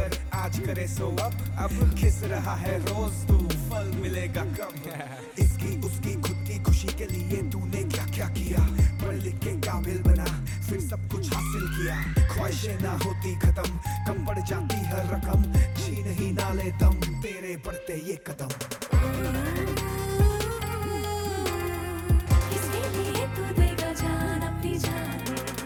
पर आज करे सो अब खिस रहा है रोज तू, फल मिलेगा कब? इसकी उसकी खुद की खुशी के लिए तूने क्या क्या किया, पढ़ लिख के काबिल बना फिर सब कुछ हासिल किया। ख्वाहिशें ना होती खत्म, कम पड़ जाती हर रकम, छीन ही ना ले दम तेरे बढ़ते ये कदम। किसके लिए तू देगा जान अपनी जान,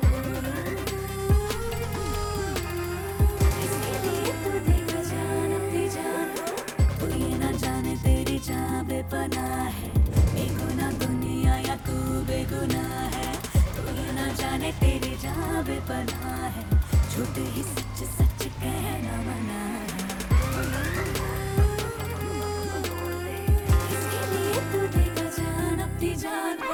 किसके लिए तू देगा जान अपनी जान, तू ये ना जाने तेरी जान बेपनाह है, बेगुनाह दुनिया या तू बेगुनाह है, तू ये ना जाने तेरी जान बेपनाह है, झूठ ही सच सच कहना मना है। किसके लिए तू देगा जान अपनी जान को,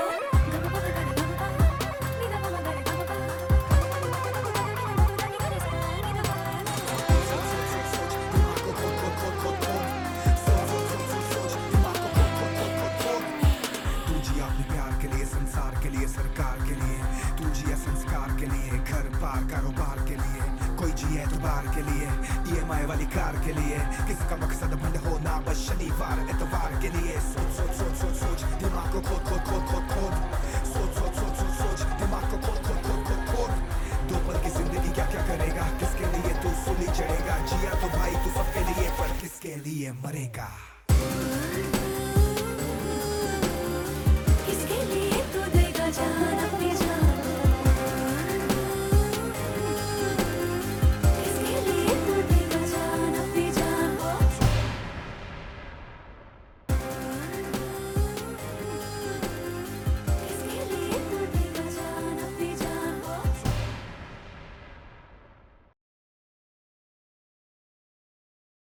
तू जिया अपने प्यार के लिए, संसार के लिए, सरकार के लिए, तू जिया संस्कार के लिए, घर पार कारोबार के लिए, कोई जिए एतबार के लिए, EMI वाली कार के लिए, किसी का मकसद बंद होना बस शनिवार एतवार के लिए। सोच सोच सोच सोच सोच दिमाग को खोद खोद खोद खोद खोद, सोच सोच सोच सोच सोच दिमाग को खोद खोद खोद खोद खोद। दो पल की जिंदगी क्या क्या करेगा, किसके लिए तू सूली चढ़ेगा, जिया तो भाई तू सबके लिए पर किसके लिए मरेगा। किसके लिए तू देगा जान